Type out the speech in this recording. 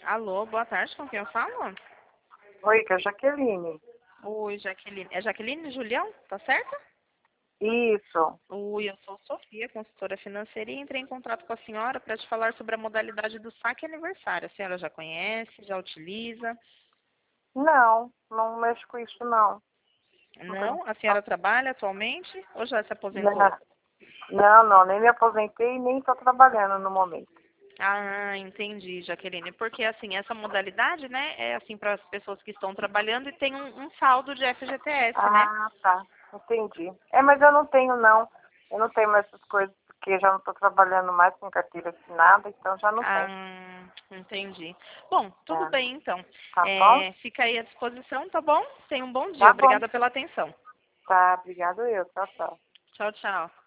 Alô, boa tarde, com quem eu falo? Oi, que é a Jaqueline. Oi, Jaqueline. É Jaqueline Julião, tá certo? Isso. Oi, eu sou Sofia, consultora financeira, e entrei em contato com a senhora para te falar sobre a modalidade do saque aniversário. A senhora já conhece, já utiliza? Não, não mexo com isso, não. Nunca. Não? A senhora trabalha atualmente ou já se aposentou? Não, não, nem me aposentei e nem estou trabalhando no momento. Ah, entendi, Jaqueline. Porque assim, essa modalidade, né, é assim para as pessoas que estão trabalhando e tem um saldo de FGTS, né? Ah, tá. Entendi. Mas eu não tenho, não. Eu não tenho mais essas coisas, porque já não estou trabalhando mais com carteira assinada, então já não tenho. Ah, entendi. Bom, tudo Tá, bem então. tá bom? Fica aí à disposição, tá bom? Tenha um bom dia. Tá bom. Obrigada pela atenção. Tá, obrigado eu. Tchau, tchau. Tchau, tchau.